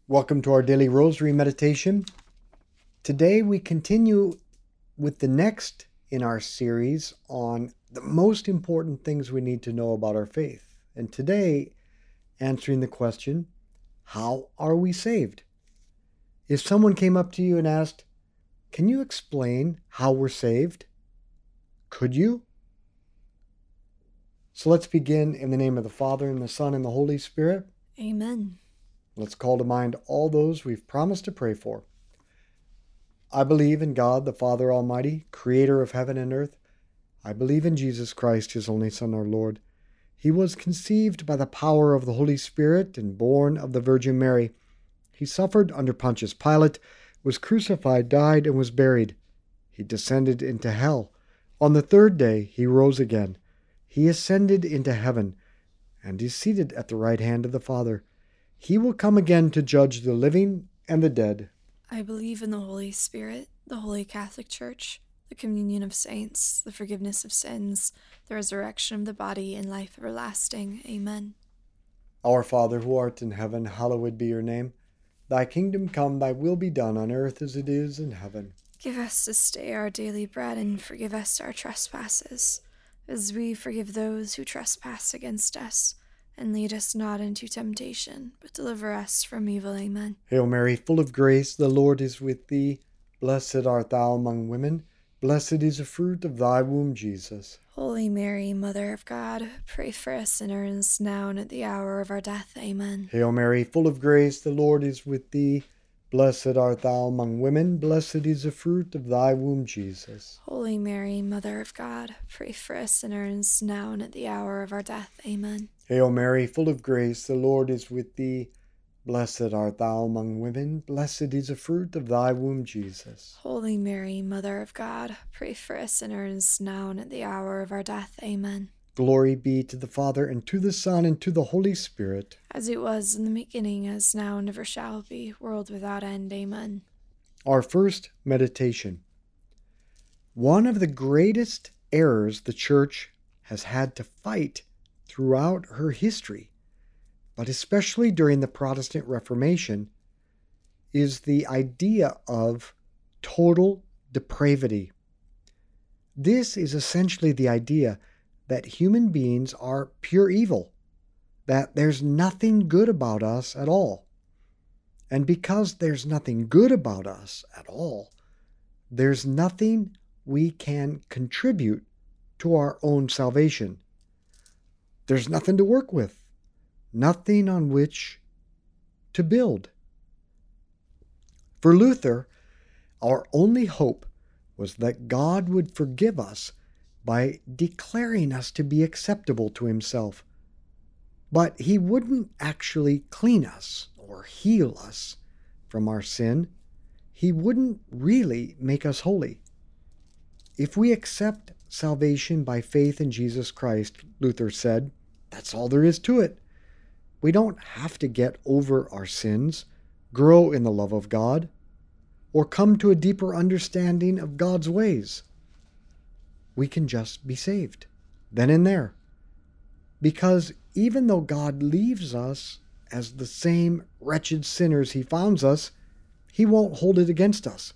Welcome to our daily rosary meditation. Today we continue with the next in our series on the most important things we need to know about our faith. And today, answering the question, how are we saved? If someone came up to you and asked, can you explain how we're saved? Could you? So let's begin in the name of the Father, and the Son, and the Holy Spirit. Amen. Let's call to mind all those we've promised to pray for. I believe in God, the Father Almighty, creator of heaven and earth. I believe in Jesus Christ, his only Son, our Lord. He was conceived by the power of the Holy Spirit and born of the Virgin Mary. He suffered under Pontius Pilate, was crucified, died, and was buried. He descended into hell. On the third day he rose again. He ascended into heaven and is seated at the right hand of the Father. He will come again to judge the living and the dead. I believe in the Holy Spirit, the Holy Catholic Church, the communion of saints, the forgiveness of sins, the resurrection of the body, and life everlasting. Amen. Our Father, who art in heaven, hallowed be your name. Thy kingdom come, thy will be done on earth as it is in heaven. Give us this day our daily bread, and forgive us our trespasses, as we forgive those who trespass against us. And lead us not into temptation, but deliver us from evil. Amen. Hail Mary, full of grace, the Lord is with thee. Blessed art thou among women. Blessed is the fruit of thy womb, Jesus. Holy Mary, Mother of God, pray for us sinners, now and at the hour of our death. Amen. Hail Mary, full of grace, the Lord is with thee. Blessed art thou among women. Blessed is the fruit of thy womb, Jesus. Holy Mary, Mother of God, pray for us sinners, now and at the hour of our death. Amen. Hail Mary, full of grace, the Lord is with thee. Blessed art thou among women. Blessed is the fruit of thy womb, Jesus. Holy Mary, Mother of God, pray for us sinners, now and at the hour of our death. Amen. Glory be to the Father, and to the Son, and to the Holy Spirit. As it was in the beginning, as now, and ever shall be, world without end. Amen. Our first meditation. One of the greatest errors the Church has had to fight throughout her history, but especially during the Protestant Reformation, is the idea of total depravity. This is essentially the idea that human beings are pure evil, that there's nothing good about us at all. And because there's nothing good about us at all, there's nothing we can contribute to our own salvation. There's nothing to work with, nothing on which to build. For Luther, our only hope was that God would forgive us by declaring us to be acceptable to himself. But he wouldn't actually clean us or heal us from our sin. He wouldn't really make us holy. If we accept salvation by faith in Jesus Christ, Luther said, that's all there is to it. We don't have to get over our sins, grow in the love of God, or come to a deeper understanding of God's ways. We can just be saved, then and there. Because even though God leaves us as the same wretched sinners he found us, he won't hold it against us.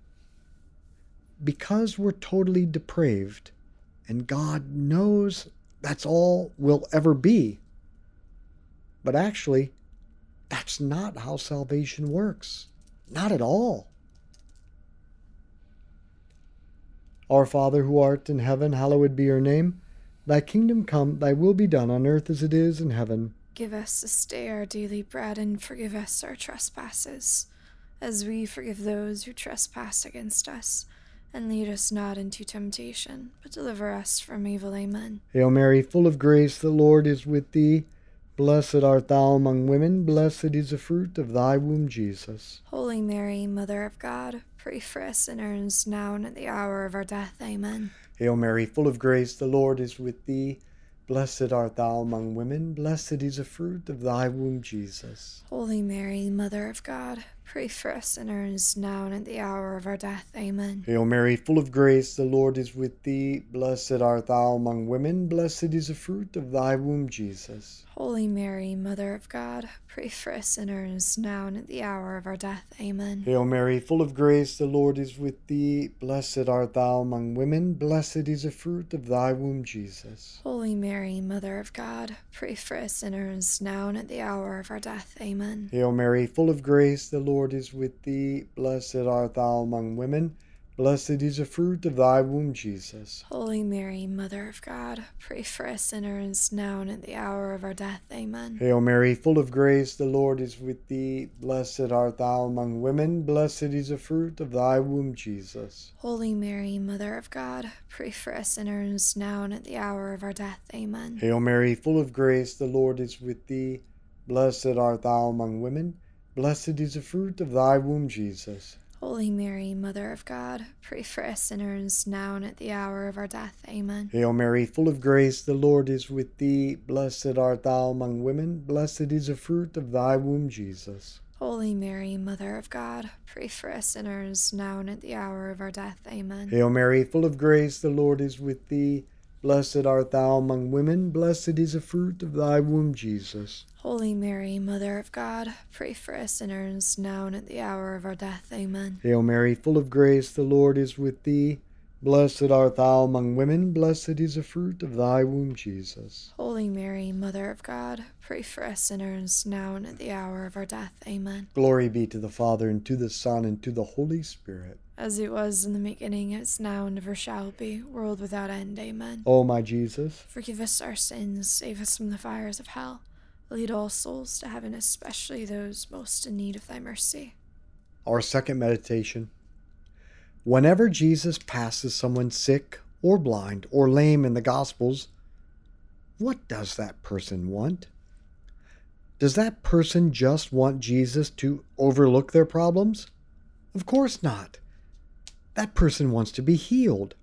Because we're totally depraved, and God knows that's all we'll ever be. But actually, that's not how salvation works. Not at all. Our Father, who art in heaven, hallowed be your name. Thy kingdom come, thy will be done on earth as it is in heaven. Give us this day our daily bread, and forgive us our trespasses, as we forgive those who trespass against us. And lead us not into temptation, but deliver us from evil. Amen. Hail Mary, full of grace, the Lord is with thee. Blessed art thou among women. Blessed is the fruit of thy womb, Jesus. Holy Mary, Mother of God, pray for us sinners, now and at the hour of our death. Amen. Hail Mary, full of grace, the Lord is with thee. Blessed art thou among women. Blessed is the fruit of thy womb, Jesus. Holy Mary, Mother of God, pray for us sinners, now and at the hour of our death. Amen. Hail Mary, full of grace, the Lord is with thee. Blessed art thou among women, blessed is the fruit of thy womb, Jesus. Holy Mary, Mother of God, pray for us sinners, now and at the hour of our death. Amen. Hail Mary, full of grace, the Lord is with thee. Blessed art thou among women, blessed is the fruit of thy womb, Jesus. Holy Mary, Mother of God, pray for us sinners, now and at the hour of our death. Amen. Hail Mary, full of grace, the Lord is with thee. Blessed art thou among women, blessed is the fruit of thy womb, Jesus. Holy Mary, Mother of God, pray for us sinners, now and at the hour of our death. Amen. Hail Mary, full of grace, the Lord is with thee. Blessed art thou among women, blessed is the fruit of thy womb, Jesus. Holy Mary, Mother of God, pray for us sinners, now and at the hour of our death. Amen. Hail Mary, full of grace, the Lord is with thee. Blessed art thou among women, blessed is the fruit of thy womb, Jesus. Holy Mary, Mother of God, pray for us sinners, now and at the hour of our death. Amen. Hail Mary, full of grace, the Lord is with thee. Blessed art thou among women, blessed is the fruit of thy womb, Jesus. Holy Mary, Mother of God, pray for us sinners, now and at the hour of our death. Amen. Hail Mary, full of grace, the Lord is with thee. Blessed art thou among women, blessed is the fruit of thy womb, Jesus. Holy Mary, Mother of God, pray for us sinners, now and at the hour of our death. Amen. Hail Mary, full of grace, the Lord is with thee. Blessed art thou among women, blessed is the fruit of thy womb, Jesus. Holy Mary, Mother of God, pray for us sinners, now and at the hour of our death. Amen. Glory be to the Father, and to the Son, and to the Holy Spirit. As it was in the beginning, is now, and ever shall be, world without end. Amen. O my Jesus, forgive us our sins, save us from the fires of hell. Lead all souls to heaven, especially those most in need of thy mercy. Our second meditation. Whenever Jesus passes someone sick or blind or lame in the Gospels, what does that person want? Does that person just want Jesus to overlook their problems? Of course not. That person wants to be healed.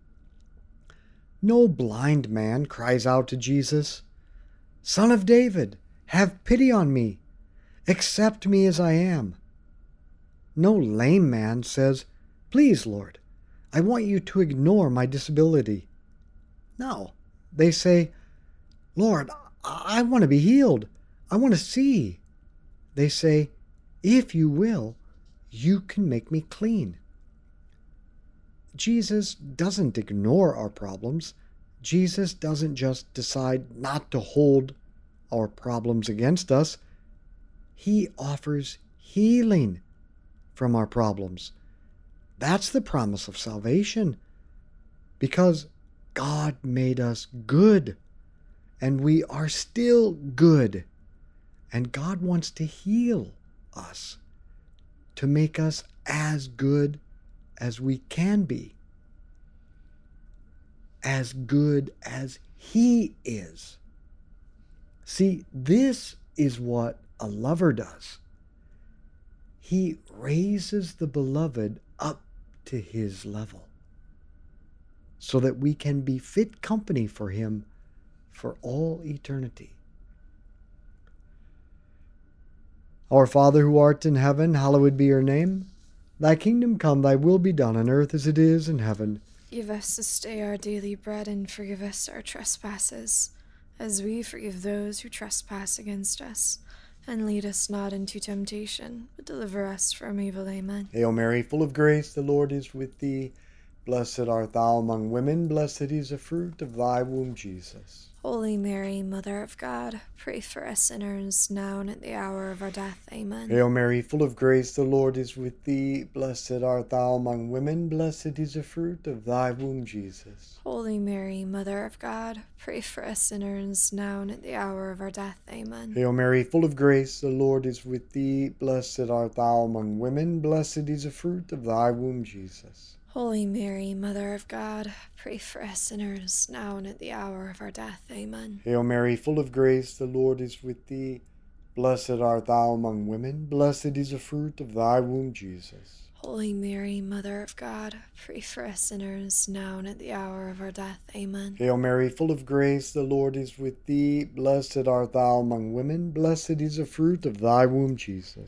No blind man cries out to Jesus, "Son of David, have pity on me. Accept me as I am." No lame man says, "Please, Lord, I want you to ignore my disability." No, they say, "Lord, I want to be healed. I want to see." They say, "If you will, you can make me clean." Jesus doesn't ignore our problems. Jesus doesn't just decide not to hold our problems against us. He offers healing from our problems. That's the promise of salvation, because God made us good, and we are still good, and God wants to heal us, to make us as good as we can be, as good as He is. See, this is what a lover does. He raises the beloved up to his level so that we can be fit company for him for all eternity. Our Father who art in heaven, hallowed be your name. Thy kingdom come, thy will be done on earth as it is in heaven. Give us this day our daily bread, and forgive us our trespasses, as we forgive those who trespass against us. And lead us not into temptation, but deliver us from evil. Amen. Hail Mary, full of grace, the Lord is with thee. Blessed art thou among women, blessed is the fruit of thy womb, Jesus. Holy Mary, Mother of God, pray for us sinners, now and at the hour of our death. Amen. Hail Mary, full of grace, the Lord is with thee. Blessed art thou among women, blessed is the fruit of thy womb, Jesus. Holy Mary, Mother of God, pray for us sinners, now and at the hour of our death. Amen. Hail Mary, full of grace, the Lord is with thee. Blessed art thou among women, blessed is the fruit of thy womb, Jesus. Holy Mary, Mother of God, pray for us sinners, now and at the hour of our death. Amen. Hail Mary, full of grace, the Lord is with thee. Blessed art thou among women, blessed is the fruit of thy womb, Jesus. Holy Mary, Mother of God, pray for us sinners, now and at the hour of our death. Amen. Hail Mary, full of grace, the Lord is with thee. Blessed art thou among women, blessed is the fruit of thy womb, Jesus.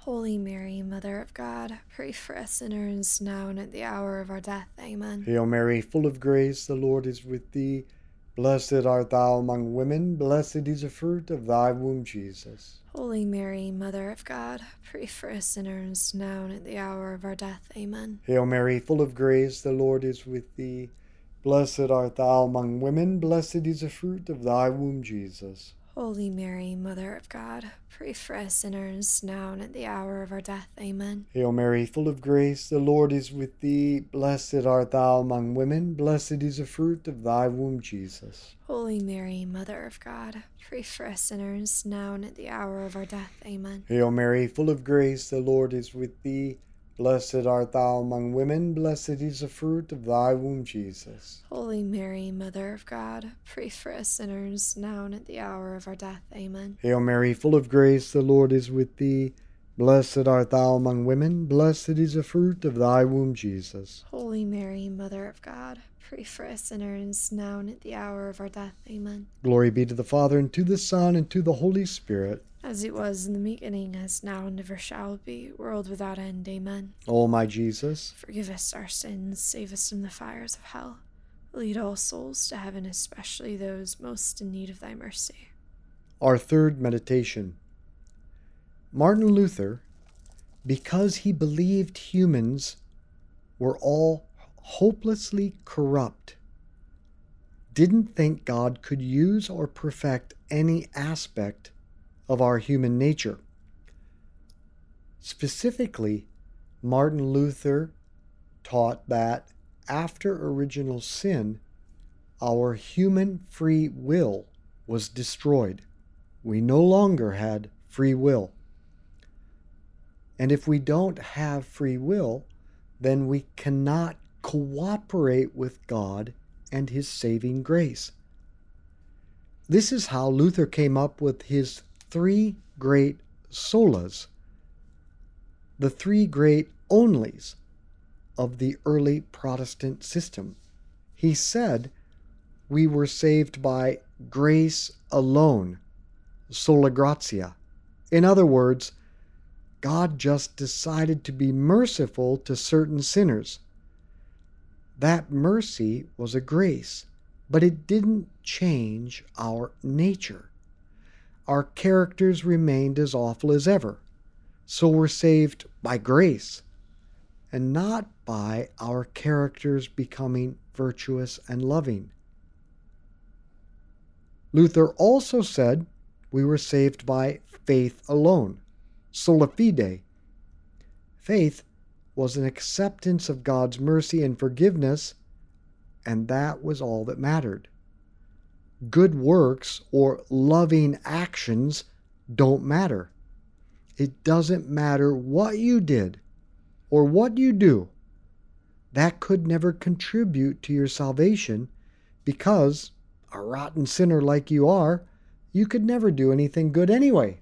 Holy Mary, Mother of God, pray for us sinners, now and at the hour of our death. Amen. Hail Mary, full of grace, the Lord is with thee. Blessed art thou among women, blessed is the fruit of thy womb, Jesus. Holy Mary, Mother of God, pray for us sinners, now and at the hour of our death. Amen. Hail Mary, full of grace, the Lord is with thee. Blessed art thou among women, blessed is the fruit of thy womb, Jesus. Holy Mary, Mother of God, pray for us sinners, now and at the hour of our death. Amen. Hail Mary, full of grace, the Lord is with thee. Blessed art thou among women, blessed is the fruit of thy womb, Jesus. Holy Mary, Mother of God, pray for us sinners, now and at the hour of our death. Amen. Hail Mary, full of grace, the Lord is with thee. Blessed art thou among women, blessed is the fruit of thy womb, Jesus. Holy Mary, Mother of God, pray for us sinners, now and at the hour of our death. Amen. Hail Mary, full of grace, the Lord is with thee. Blessed art thou among women, blessed is the fruit of thy womb, Jesus. Holy Mary, Mother of God, pray for us sinners, now and at the hour of our death. Amen. Glory be to the Father, and to the Son, and to the Holy Spirit. As it was in the beginning, as now, and ever shall be, world without end. Amen. O my Jesus, forgive us our sins, save us from the fires of hell. Lead all souls to heaven, especially those most in need of thy mercy. our third meditation. Martin Luther, because he believed humans were all hopelessly corrupt, didn't think God could use or perfect any aspect of our human nature. Specifically, Martin Luther taught that after original sin, our human free will was destroyed. We no longer had free will. And if we don't have free will, then we cannot cooperate with God and His saving grace. This is how Luther came up with his three great solas, the three great onlys of the early Protestant system. He said we were saved by grace alone, sola gratia. In other words, God just decided to be merciful to certain sinners. That mercy was a grace, but it didn't change our nature. Our characters remained as awful as ever. So we're saved by grace, and not by our characters becoming virtuous and loving. Luther also said we were saved by faith alone, sola fide. Faith was an acceptance of God's mercy and forgiveness, and that was all that mattered. Good works or loving actions don't matter. It doesn't matter what you did or what you do. That could never contribute to your salvation, because, a rotten sinner like you are, you could never do anything good anyway.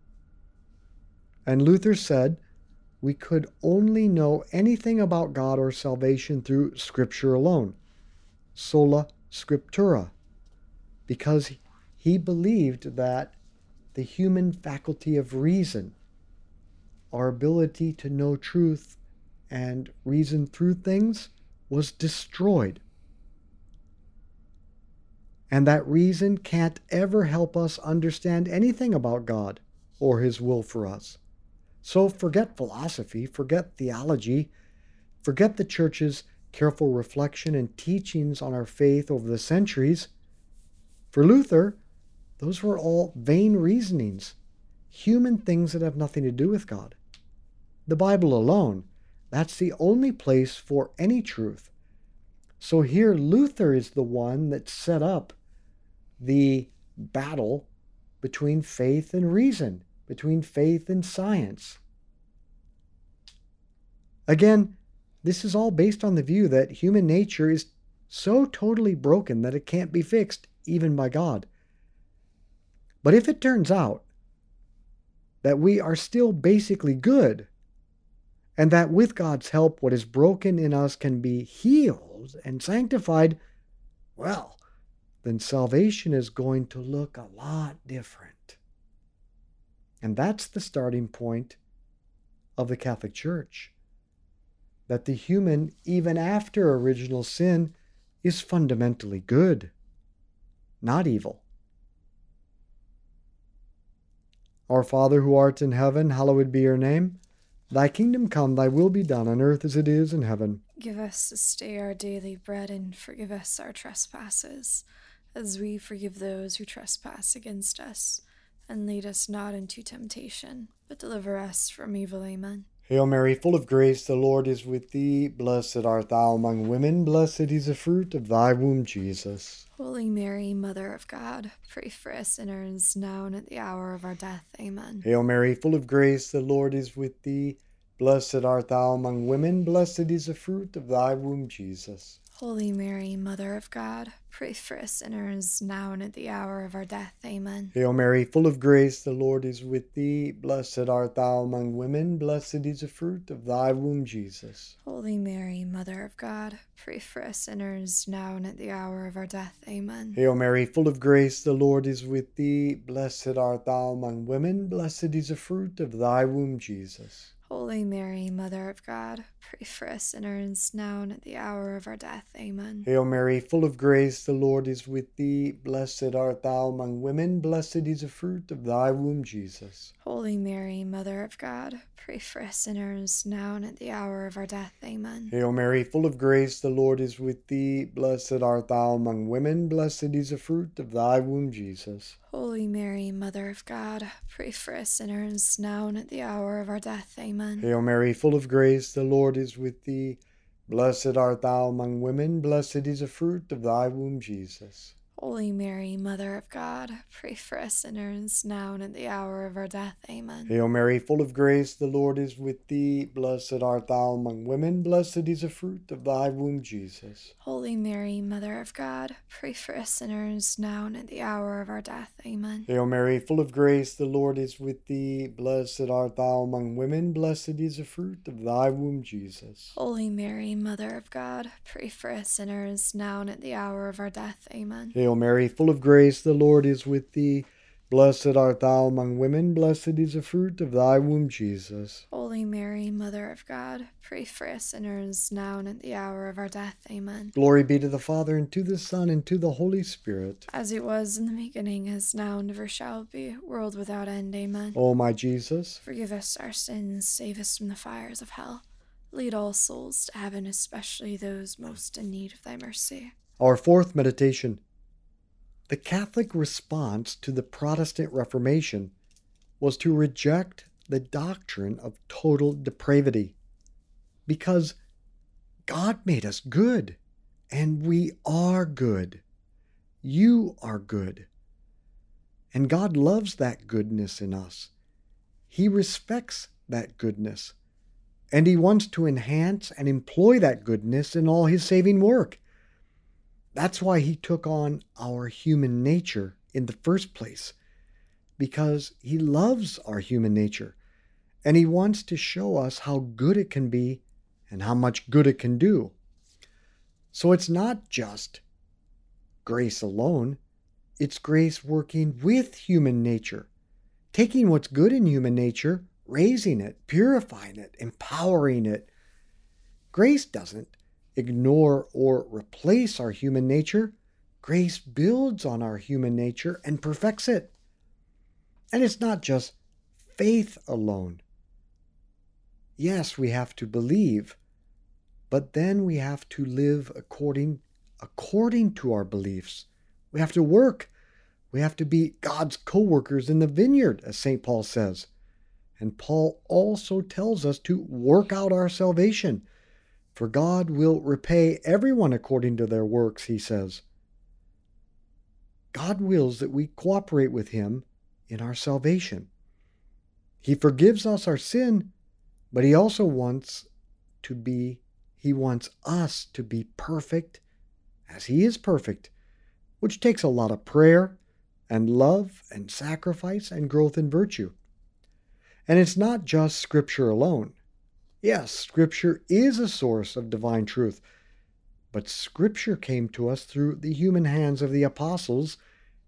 And Luther said we could only know anything about God or salvation through Scripture alone, sola scriptura, because he believed that the human faculty of reason, our ability to know truth and reason through things, was destroyed. And that reason can't ever help us understand anything about God or His will for us. So forget philosophy, forget theology, forget the Church's careful reflection and teachings on our faith over the centuries. For Luther, those were all vain reasonings, human things that have nothing to do with God. The Bible alone, that's the only place for any truth. So here Luther is the one that set up the battle between faith and reason, between faith and science. Again, this is all based on the view that human nature is so totally broken that it can't be fixed, even by God. But if it turns out that we are still basically good, and that with God's help what is broken in us can be healed and sanctified, well, then salvation is going to look a lot different. And that's the starting point of the Catholic Church, that the human, even after original sin, is fundamentally good, not evil. Our Father who art in heaven, hallowed be your name. Thy kingdom come, thy will be done on earth as it is in heaven. Give us this day our daily bread, and forgive us our trespasses, as we forgive those who trespass against us. And lead us not into temptation, but deliver us from evil. Amen. Hail Mary, full of grace, the Lord is with thee. Blessed art thou among women, blessed is the fruit of thy womb, Jesus. Holy Mary, Mother of God, pray for us sinners, now and at the hour of our death. Amen. Hail Mary, full of grace, the Lord is with thee. Blessed art thou among women, blessed is the fruit of thy womb, Jesus. Holy Mary, Mother of God, pray for us sinners, now and at the hour of our death. Amen. Hail Mary, full of grace, the Lord is with thee. Blessed art thou among women, blessed is the fruit of thy womb, Jesus. Holy Mary, Mother of God, pray for us sinners, now and at the hour of our death. Amen. Hail Mary, full of grace, the Lord is with thee. Blessed art thou among women, blessed is the fruit of thy womb, Jesus. Holy Mary, Mother of God, pray for us sinners, now and at the hour of our death. Amen. Hail Mary, full of grace, the Lord is with thee. Blessed art thou among women, blessed is the fruit of thy womb, Jesus. Holy Mary, Mother of God, pray for us sinners, now and at the hour of our death. Amen. Hail Mary, full of grace, the Lord is with thee. Blessed art thou among women, blessed is the fruit of thy womb, Jesus. Holy Mary, Mother of God, pray for us sinners, now and at the hour of our death. Amen. Hail Mary, full of grace, the Lord is with thee. Blessed art thou among women, blessed is the fruit of thy womb, Jesus. Holy Mary, Mother of God, pray for us sinners, now and at the hour of our death. Amen. Hail Mary, full of grace, the Lord is with thee. Blessed art thou among women, blessed is the fruit of thy womb, Jesus. Holy Mary, Mother of God, pray for us sinners, now and at the hour of our death. Amen. Hail Mary, full of grace, the Lord is with thee. Blessed art thou among women, blessed is the fruit of thy womb, Jesus. Holy Mary, Mother of God, pray for us sinners, now and at the hour of our death. Amen. Hail Mary, full of grace, the Lord is with thee. Blessed art thou among women, blessed is the fruit of thy womb, Jesus. Holy Mary, Mother of God, pray for us sinners, now and at the hour of our death. Amen. Glory be to the Father, and to the Son, and to the Holy Spirit. As it was in the beginning, is now, and ever shall be, world without end. Amen. O my Jesus, forgive us our sins, save us from the fires of hell. Lead all souls to heaven, especially those most in need of thy mercy. Our fourth meditation. The Catholic response to the Protestant Reformation was to reject the doctrine of total depravity, because God made us good, and we are good. You are good. And God loves that goodness in us. He respects that goodness, and He wants to enhance and employ that goodness in all His saving work. That's why He took on our human nature in the first place, because He loves our human nature, and He wants to show us how good it can be and how much good it can do. So it's not just grace alone, it's grace working with human nature, taking what's good in human nature, raising it, purifying it, empowering it. Grace doesn't ignore or replace our human nature. Grace builds on our human nature and perfects it. And it's not just faith alone. Yes, we have to believe, but then we have to live according to our beliefs. We have to work. We have to be God's co-workers in the vineyard, as St. Paul says. And Paul also tells us to work out our salvation. For God will repay everyone according to their works, he says. God wills that we cooperate with Him in our salvation. He forgives us our sin, but He also wants us to be perfect as He is perfect, which takes a lot of prayer and love and sacrifice and growth in virtue. And it's not just Scripture alone. Yes, Scripture is a source of divine truth, but Scripture came to us through the human hands of the apostles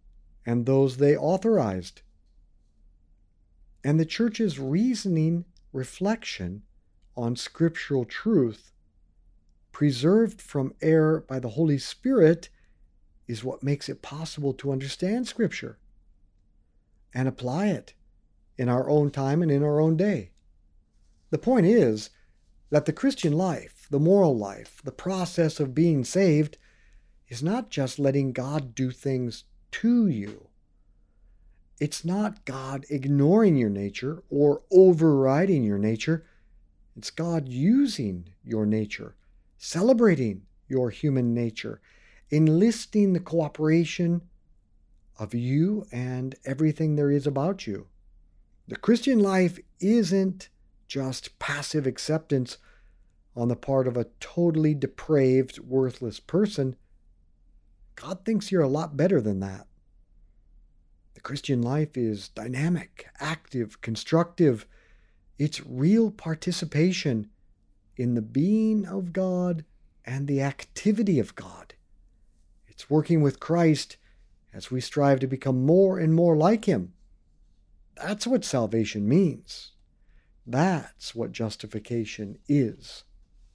and those they authorized. And the Church's reasoning reflection on scriptural truth, preserved from error by the Holy Spirit, is what makes it possible to understand Scripture and apply it in our own time and in our own day. The point is that the Christian life, the moral life, the process of being saved is not just letting God do things to you. It's not God ignoring your nature or overriding your nature. It's God using your nature, celebrating your human nature, enlisting the cooperation of you and everything there is about you. The Christian life isn't just passive acceptance on the part of a totally depraved, worthless person. God thinks you're a lot better than that. The Christian life is dynamic, active, constructive. It's real participation in the being of God and the activity of God. It's working with Christ as we strive to become more and more like Him. That's what salvation means. That's what justification is.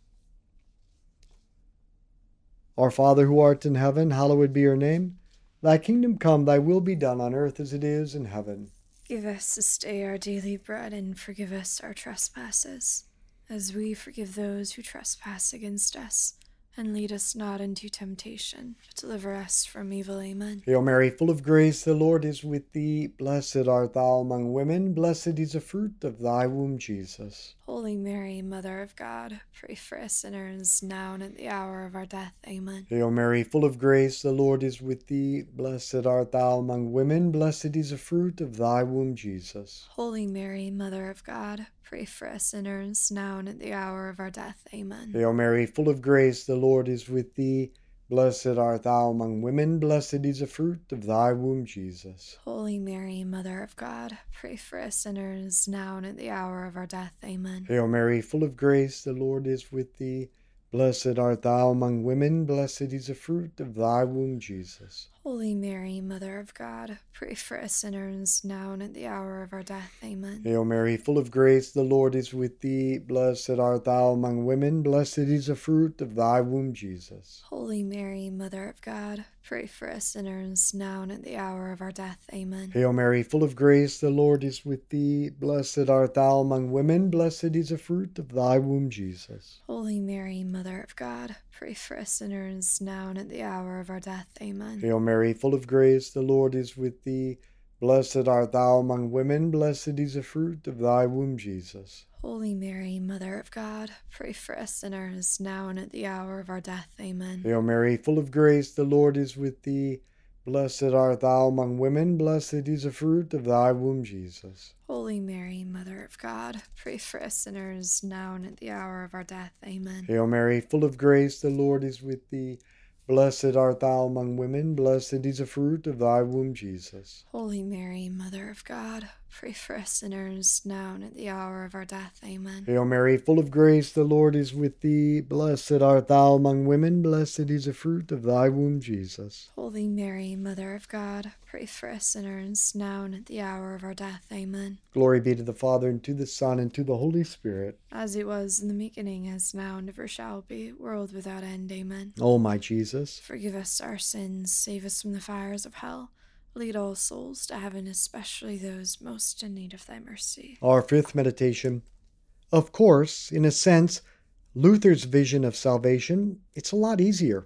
Our Father who art in heaven, hallowed be your name. Thy kingdom come, thy will be done on earth as it is in heaven. Give us this day our daily bread, and forgive us our trespasses, as we forgive those who trespass against us. And lead us not into temptation, but deliver us from evil. Amen. Hail Mary, full of grace, the Lord is with thee. Blessed art thou among women. Blessed is the fruit of thy womb, Jesus. Holy Mary, Mother of God, pray for us sinners, now and at the hour of our death. Amen. Hail Mary, full of grace, the Lord is with thee. Blessed art thou among women. Blessed is the fruit of thy womb, Jesus. Holy Mary, Mother of God, pray for us sinners, now and at the hour of our death. Amen. Hail Mary, full of grace, the Lord is with thee. Blessed art thou among women. Blessed is the fruit of thy womb, Jesus. Holy Mary, Mother of God, pray for us sinners, now and at the hour of our death. Amen. Hail Mary, full of grace, the Lord is with thee. Blessed art thou among women. Blessed is the fruit of thy womb, Jesus. Holy Mary, Mother of God, pray for us sinners, now and at the hour of our death. Amen. Hail Mary, full of grace, the Lord is with thee. Blessed art thou among women. Blessed is the fruit of thy womb, Jesus. Holy Mary, Mother of God, pray for us sinners, now and at the hour of our death. Amen. Hail Mary, full of grace, the Lord is with thee. Blessed art thou among women. Blessed is the fruit of thy womb, Jesus. Holy Mary, Mother of God, pray for us sinners, now and at the hour of our death. Amen. Hail Mary, full of grace, the Lord is with thee. Blessed art thou among women. Blessed is the fruit of thy womb, Jesus. Holy Mary, Mother of God, pray for us sinners, now and at the hour of our death. Amen. Hail Mary, full of grace, the Lord is with thee. Blessed art thou among women. Blessed is the fruit of thy womb, Jesus. Holy Mary, Mother of God, pray for us sinners, now and at the hour of our death. Amen. Hail Mary, full of grace, the Lord is with thee. Blessed art thou among women. Blessed is the fruit of thy womb, Jesus. Holy Mary, Mother of God, pray for us sinners, now and at the hour of our death. Amen. Hail Mary, full of grace, the Lord is with thee. Blessed art thou among women. Blessed is the fruit of thy womb, Jesus. Holy Mary, Mother of God, pray for us sinners, now and at the hour of our death. Amen. Glory be to the Father, and to the Son, and to the Holy Spirit. As it was in the beginning, as now, and ever shall be, world without end. Amen. O my Jesus, forgive us our sins, save us from the fires of hell. Lead all souls to heaven, especially those most in need of thy mercy. Our fifth meditation. Of course, in a sense, Luther's vision of salvation, it's a lot easier.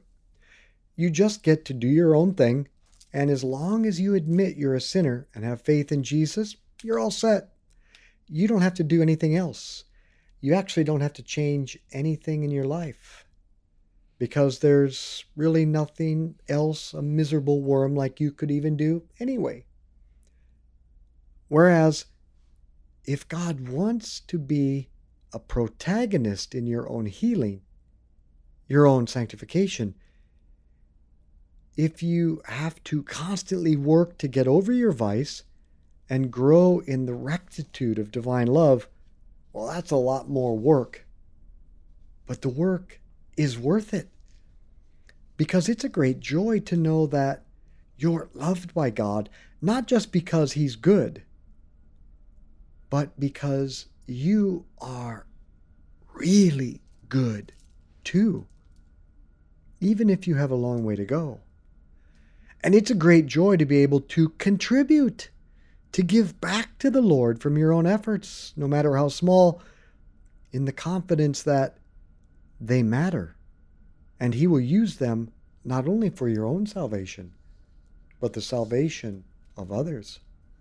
You just get to do your own thing, and as long as you admit you're a sinner and have faith in Jesus, you're all set. You don't have to do anything else. You actually don't have to change anything in your life, because there's really nothing else a miserable worm like you could even do anyway. Whereas, if God wants to be a protagonist in your own healing, your own sanctification, if you have to constantly work to get over your vice and grow in the rectitude of divine love, well, that's a lot more work. But the work is worth it, because it's a great joy to know that you're loved by God, not just because He's good, but because you are really good too, even if you have a long way to go. And it's a great joy to be able to contribute, to give back to the Lord from your own efforts, no matter how small, in the confidence that they matter. And He will use them not only for your own salvation, but the salvation of others.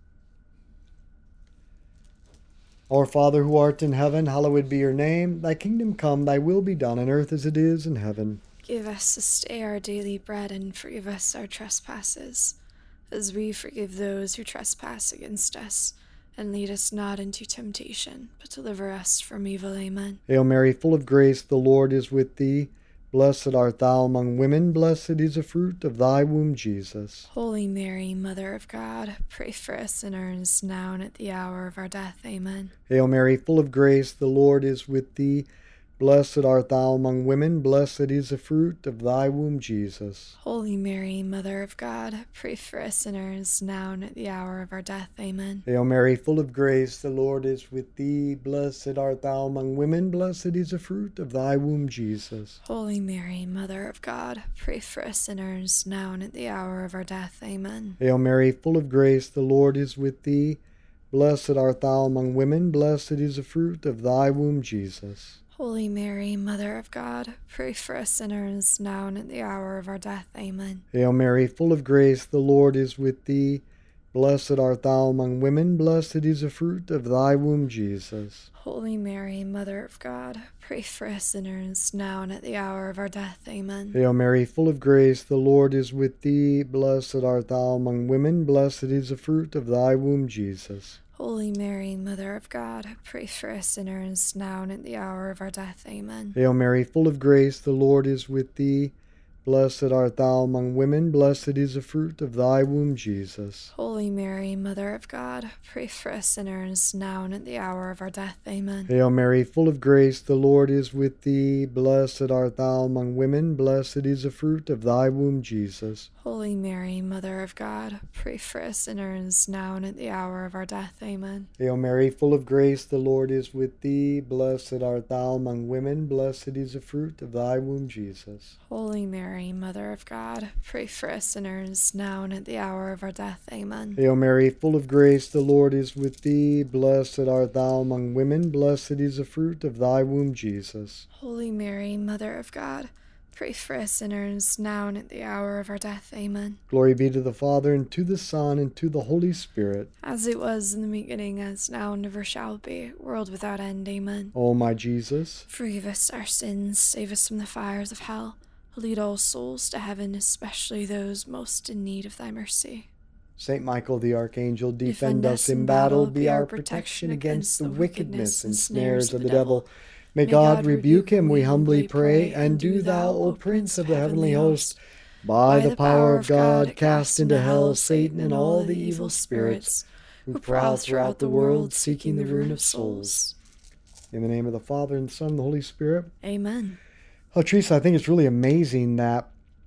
Our Father who art in heaven, hallowed be your name. Thy kingdom come, thy will be done on earth as it is in heaven. Give us this day our daily bread, and forgive us our trespasses, as we forgive those who trespass against us. And lead us not into temptation, but deliver us from evil. Amen. Hail Mary, full of grace, the Lord is with thee. Blessed art thou among women, blessed is the fruit of thy womb, Jesus. Holy Mary, Mother of God, pray for us sinners, now and at the hour of our death. Amen. Hail Mary, full of grace, the Lord is with thee. Blessed art thou among women, blessed is the fruit of thy womb, Jesus. Holy Mary, Mother of God, pray for us sinners, now and at the hour of our death. Amen. Hail Mary, full of grace, the Lord is with thee. Blessed art thou among women, blessed is the fruit of thy womb, Jesus. Holy Mary, Mother of God, pray for us sinners, now and at the hour of our death. Amen. Hail Mary, full of grace, the Lord is with thee. Blessed art thou among women, blessed is the fruit of thy womb, Jesus. Holy Mary, Mother of God, pray for us sinners, now and at the hour of our death. Amen. Hail Mary, full of grace, the Lord is with thee. Blessed art thou among women, blessed is the fruit of thy womb, Jesus. Holy Mary, Mother of God, pray for us sinners, now and at the hour of our death. Amen. Hail Mary, full of grace, the Lord is with thee. Blessed art thou among women, blessed is the fruit of thy womb, Jesus. Holy Mary, Mother of God, pray for us sinners, now and at the hour of our death. Amen. Hail Mary, full of grace, the Lord is with thee. Blessed art thou among women, blessed is the fruit of thy womb, Jesus. Holy Mary, Mother of God, pray for us sinners, now and at the hour of our death. Amen. Hail Mary, full of grace, the Lord is with thee. Blessed art thou among women, blessed is the fruit of thy womb, Jesus. Holy Mary, Mother of God, pray for us sinners, now and at the hour of our death. Amen. Hail Mary, full of grace, the Lord is with thee. Blessed art thou among women, blessed is the fruit of thy womb, Jesus. Holy Mary, Mother of God, pray for us sinners, now and at the hour of our death. Amen. Hail Mary, full of grace, the Lord is with thee. Blessed art thou among women, blessed is the fruit of thy womb, Jesus. Holy Mary, Mother of God, pray for us sinners, now and at the hour of our death. Amen. Glory be to the Father, and to the Son, and to the Holy Spirit. As it was in the beginning, as now, and ever shall be, world without end. Amen. O my Jesus, forgive us our sins, save us from the fires of hell. Lead all souls to heaven, especially those most in need of thy mercy. Saint Michael the Archangel, defend us in battle, be our protection against the wickedness and snares of the devil. May God rebuke him, we humbly pray, and do thou, O Prince of the heavenly host, by the power of God, cast into hell Satan and all the evil spirits who prowl throughout the world, seeking the ruin of souls. In the name of the Father, and the Son, and the Holy Spirit. Amen. Oh, Teresa, I think it's really amazing that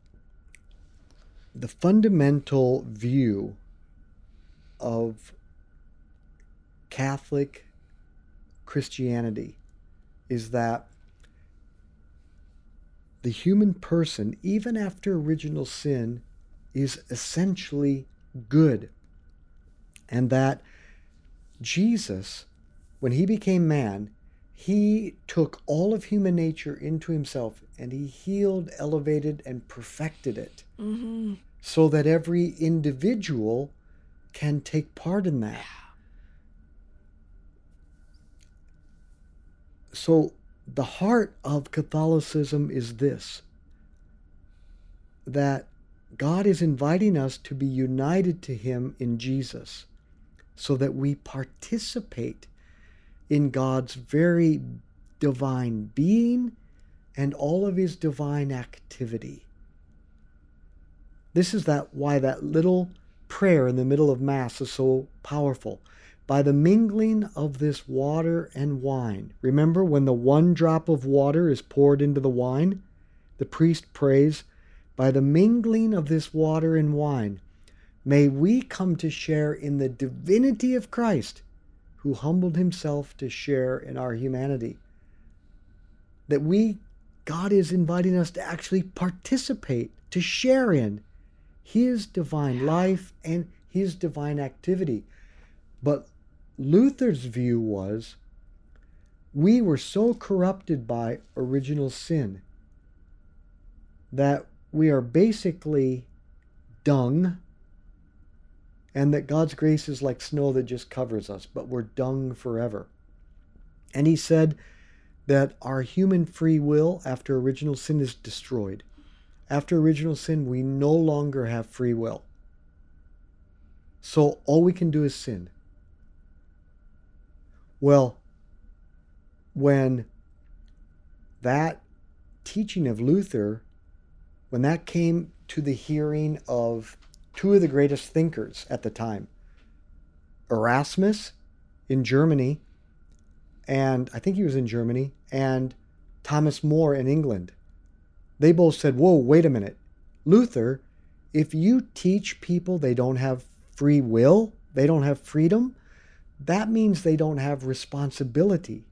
the fundamental view of Catholic Christianity is that the human person, even after original sin, is essentially good. And that Jesus, when he became man, he took all of human nature into himself and he healed, elevated, and perfected it. Mm-hmm. So that every individual can take part in that. So the heart of Catholicism is this, that God is inviting us to be united to him in Jesus so that we participate in God's very divine being and all of his divine activity. This is why that little prayer in the middle of Mass is so powerful. By the mingling of this water and wine. Remember, when the one drop of water is poured into the wine, the priest prays, by the mingling of this water and wine, may we come to share in the divinity of Christ, who humbled himself to share in our humanity. That God is inviting us to actually participate, to share in his divine life and his divine activity. But Luther's view was, we were so corrupted by original sin that we are basically dung, and that God's grace is like snow that just covers us, but we're dung forever. And he said that our human free will after original sin is destroyed. After original sin, we no longer have free will. So all we can do is sin. Well, when that teaching of Luther, when that came to the hearing of two of the greatest thinkers at the time, Erasmus in Germany, and I think he was in Germany, and Thomas More in England, they both said, whoa, wait a minute. Luther, if you teach people they don't have free will, they don't have freedom, that means they don't have responsibility.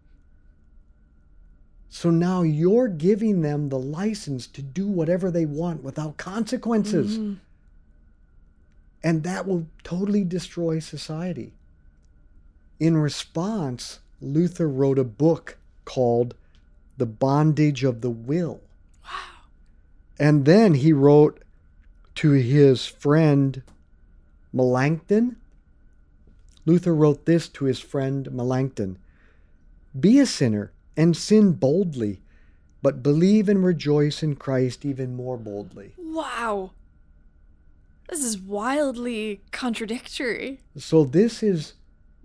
So now you're giving them the license to do whatever they want without consequences. Mm-hmm. And that will totally destroy society. In response, Luther wrote a book called The Bondage of the Will. Wow. And then he wrote to his friend Melanchthon. Luther wrote this to his friend Melanchthon: be a sinner and sin boldly, but believe and rejoice in Christ even more boldly. Wow. This is wildly contradictory. So this is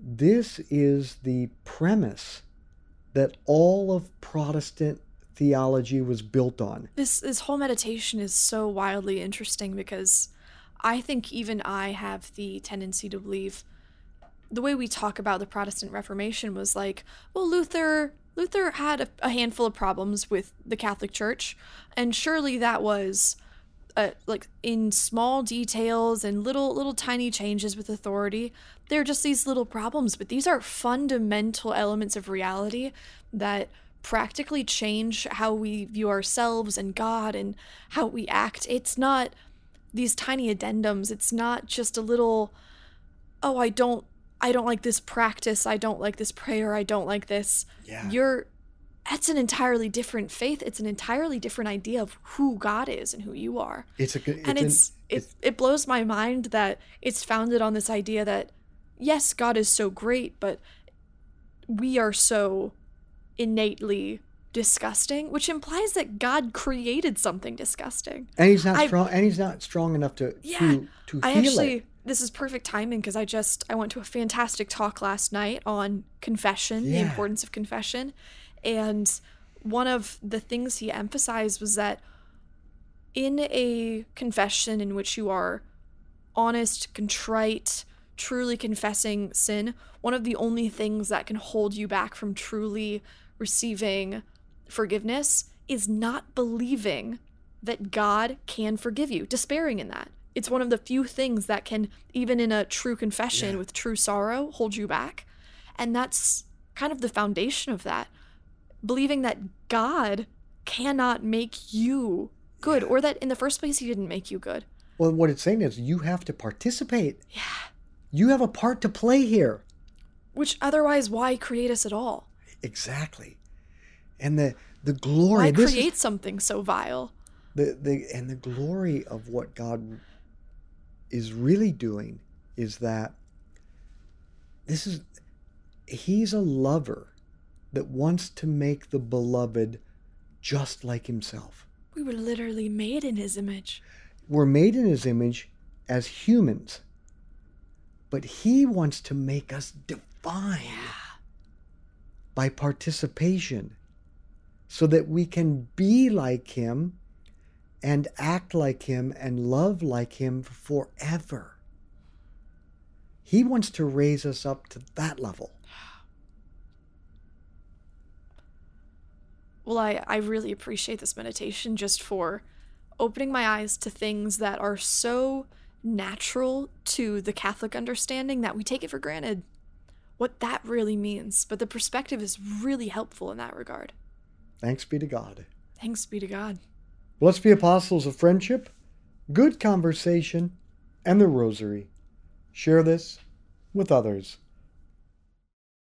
the premise that all of Protestant theology was built on. This whole meditation is so wildly interesting because I think even I have the tendency to believe the way we talk about the Protestant Reformation was like, well, Luther had a handful of problems with the Catholic Church, and surely that was like in small details and little tiny changes with authority. They're just these little problems, but these are fundamental elements of reality that practically change how we view ourselves and God and how we act. It's not these tiny addendums. It's not just a little, oh, I don't like this practice. I don't like this prayer. I don't like this. Yeah. That's an entirely different faith. It's an entirely different idea of who God is and who you are. It blows my mind that it's founded on this idea that, yes, God is so great, but we are so innately disgusting, which implies that God created something disgusting. And he's not strong enough to heal it. This is perfect timing because I went to a fantastic talk last night on confession, the importance of confession. And one of the things he emphasized was that in a confession in which you are honest, contrite, truly confessing sin, one of the only things that can hold you back from truly receiving forgiveness is not believing that God can forgive you, despairing in that. It's one of the few things that can, even in a true confession with true sorrow, hold you back. And that's kind of the foundation of that. Believing that God cannot make you good, or that in the first place he didn't make you good. Well, what it's saying is you have to participate. Yeah. You have a part to play here. Which otherwise, why create us at all? Exactly. And the glory. Why create something so vile? The glory of what God is really doing is that he's a lover that wants to make the beloved just like himself. We were literally made in his image. We're made in his image as humans, but he wants to make us divine by participation so that we can be like him and act like him and love like him forever. He wants to raise us up to that level. Well, I really appreciate this meditation just for opening my eyes to things that are so natural to the Catholic understanding that we take it for granted. what that really means, but the perspective is really helpful in that regard. Thanks be to God. Thanks be to God. Let's be apostles of friendship, good conversation, and the rosary. Share this with others.